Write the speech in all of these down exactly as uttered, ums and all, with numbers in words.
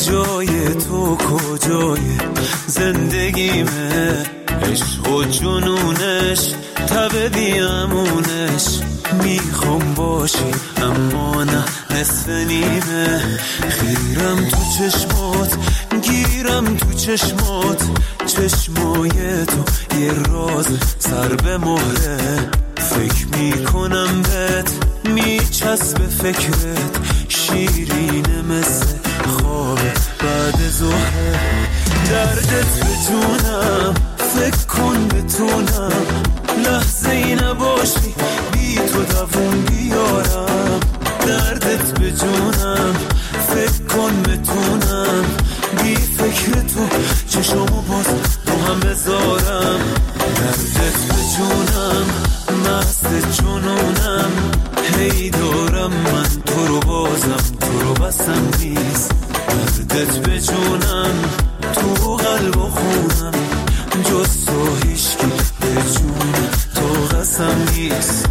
جای تو کجای زندگیمه، عشق و جنونش تب بیامونش، میخوام باشی اما نه نصف نیمه، خیرم تو چشمات گیرم تو چشمات، چشمای تو یه راز سر به مهره، فکر میکنم بهت میچسبه فکرت، شیرینه مثل خواب بعد ظهره، دردت به جونم فکر کن بتونم، لحظه ای نباشی بی تو دووم بیارم، دردت به جونم فکر کن بتونم، بی فکر تو چشمو باز رو هم بذارم، دردت به جونم مست جنونم، هی دارم من تو رو بازم تو رو بسم نیست، دردت به جونم تو قلب و خونم، جز تو هیچکی به جون تو قسم نیست.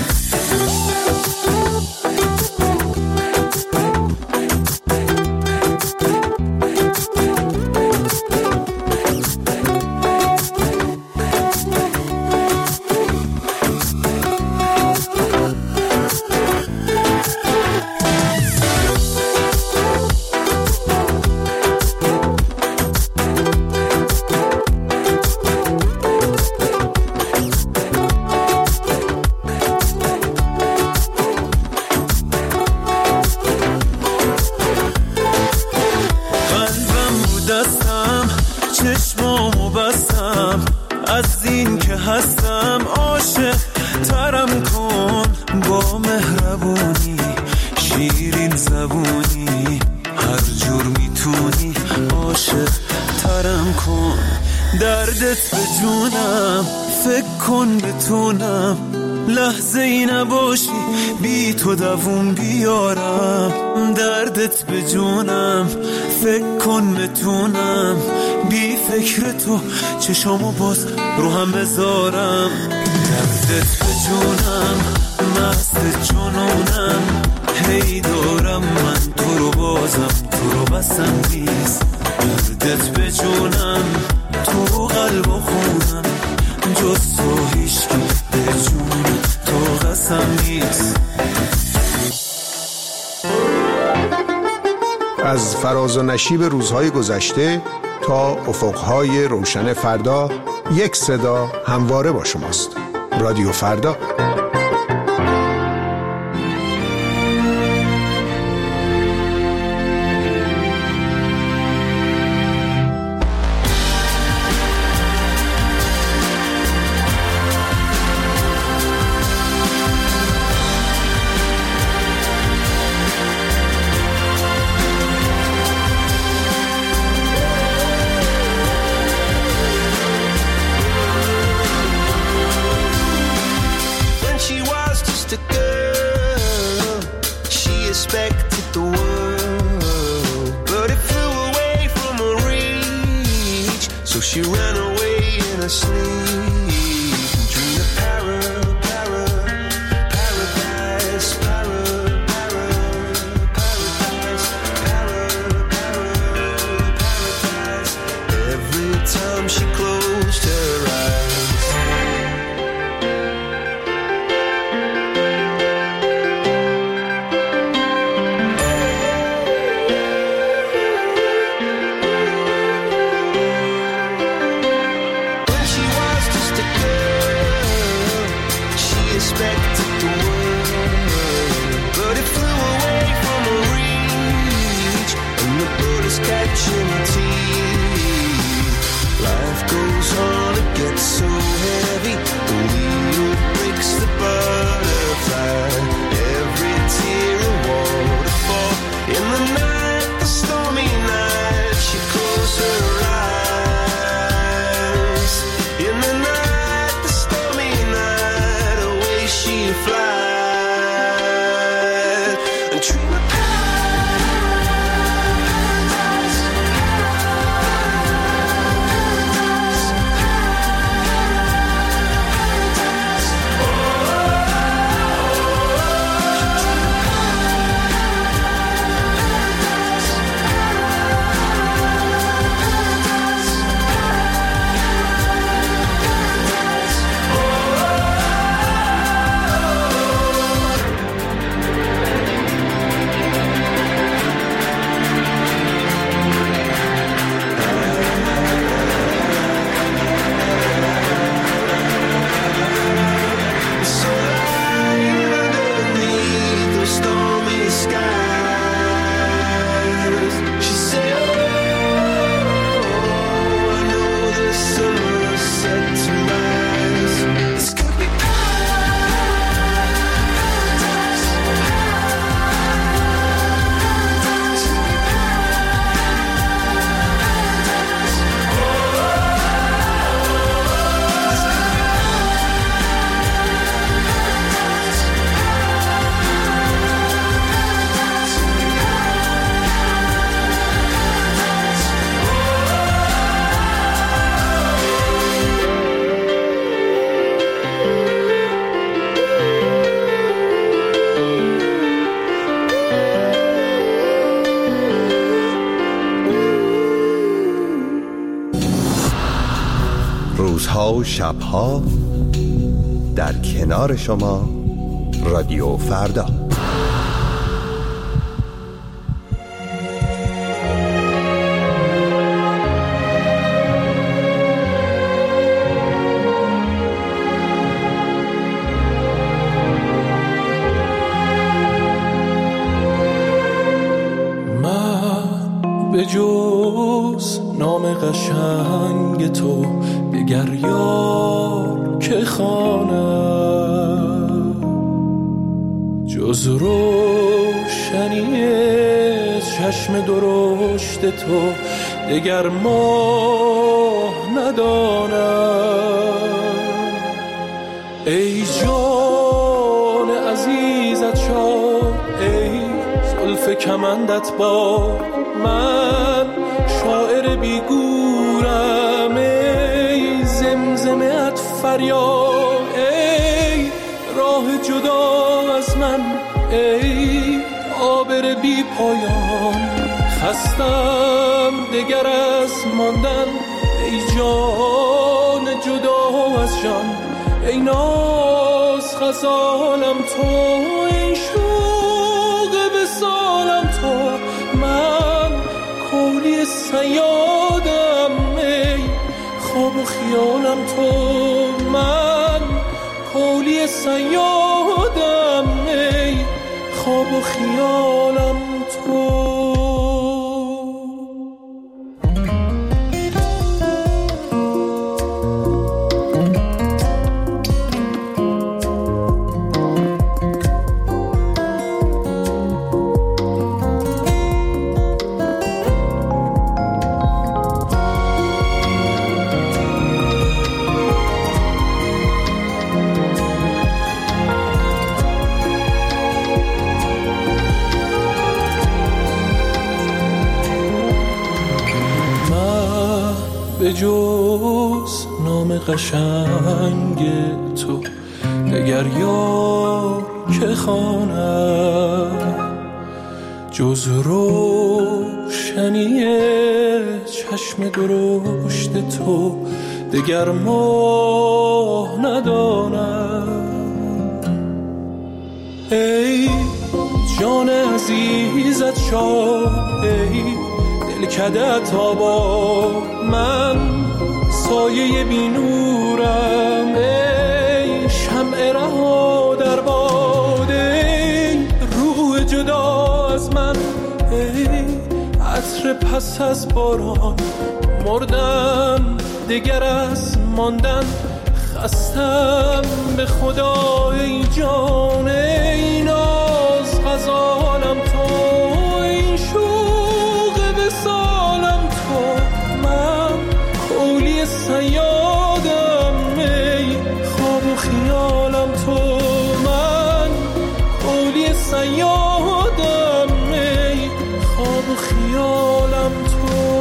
چشمامو بستم از این که هستم، عاشق ترم کن با مهربونی، شیرین زبونی، هر جور میتونی عاشق ترم کن، دردت به جونم فکر کن بتونم، لحظه ای نباشی بی تو دووم بیارم، دردت به جونم فکر کن بتونم، بی فکر تو چشامو باز رو هم بذارم، دردت به جونم مست جنونم، هی دارم من تو رو بازم تو رو بسم نیست، دردت به جونم تو قلب و خونم، جز تو هیچکی به جون تو قسم نیست. از فراز و نشیب روزهای گذشته تا افقهای روشن فردا، یک صدا همواره با شماست. رادیو فردا. روزها و شبها در کنار شما رادیو فردا. به جز نام قشنگ تو دگر یار که خوانم، جز روشنی چشم درشت تو دگر ماه ندانم. ای جان عزیزت شاد، ای زلف کمندت با من شاعر بیگورم، ای زمزمه‌ات فریاد، ای راه جدا از من، ای عابر بی پایان. خستم دگر از ماندن، ای جان جدا از جان، ای ناز غزالم تو، ای شوق وصالم تو. من کولی صیادم، ای خواب و خیالم تو. من کولی صیادم، ای خواب و خیالم تو. به جز نام قشنگ تو دگر یار که خوانم، جز روشنی چشم درشت تو دگر ماه ندانم. ای جان عزیزت شاد، ای دلکده‌ات آبا، من سایه بی نورم، ای شمع رها در باد، ای روح جدا از من، ای عطر پس از باران. مردم دگر از ماندن، خستم به خدا، ای جان، ای ناز غزالم تو، ای شوق وصالم تو. من کولی صیادم، ای خواب و خیالم تو. من کولی صیادم، ای خواب و خیالم تو.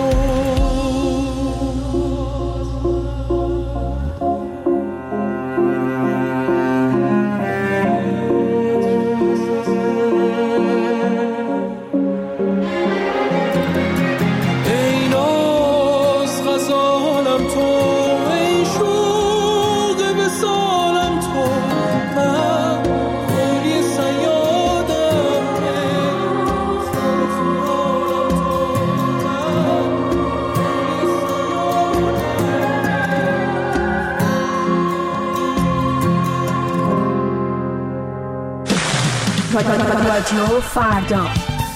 رادیو فردا.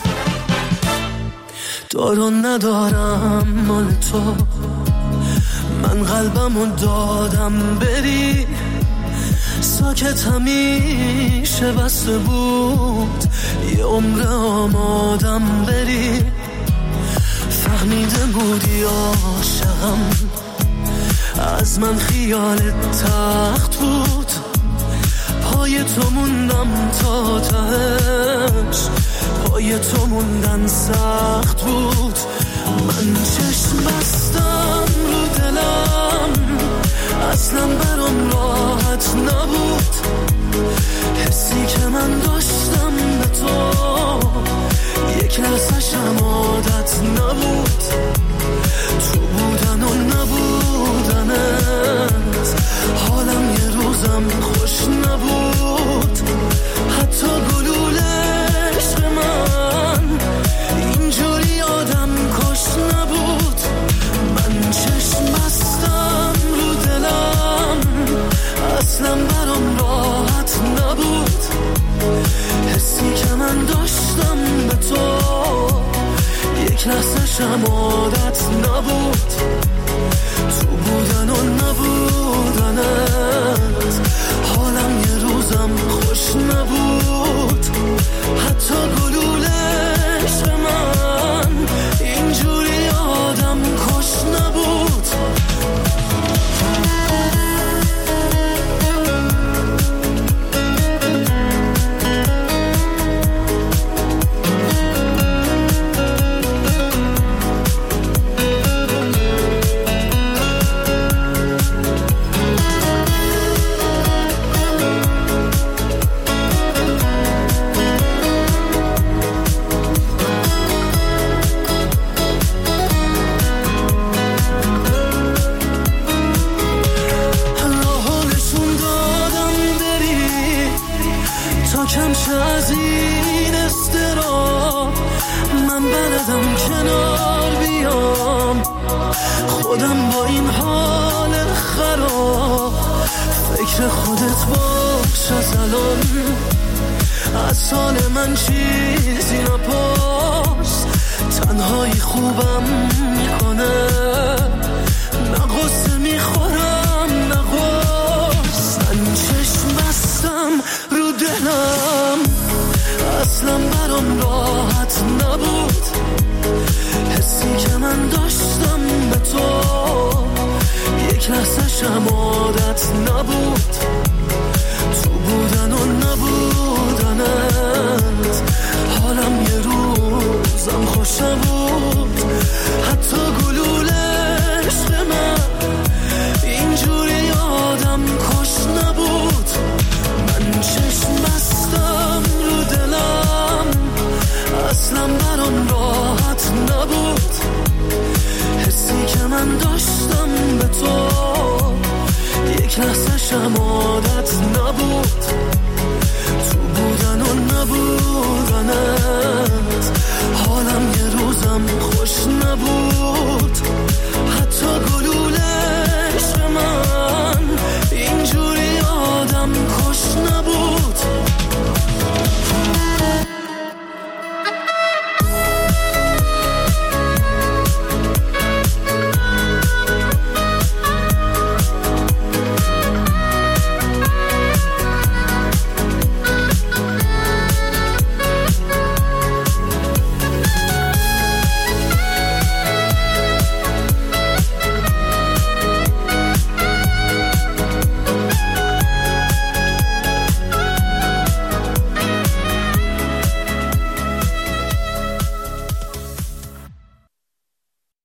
دارو ندارم مال تو، من قلبمو دادم بری، ساکت همیشه بسته بود، یه عمر آمادم بری. فهمیده بودی عاشقم، از من خیالت تخت بود، پای تو موندم تا تهش، پای تو موندن سخت بود. من چشم بستم رو دلم، اصلا برام راحت نبود، حسی که من داشتم به تو یک لحظه‌شم عادت نبود، تو بودن و نبودنت عادت نبود، تو بودن و نبودنت حالم یه روزم خوش نبود، حتی گلوله عشق من اینجوری آدم کش نبود. کمشه از این استرا من بلدم کنار بیام، خودم با این حال خراب فکر خودت باش از الان، از سال من چیزی نپاس، تنهایی خوبم میکنه، نه غصه میخورم نه غص، من چشم بستم رو دلم اصلا برام راحت نبود،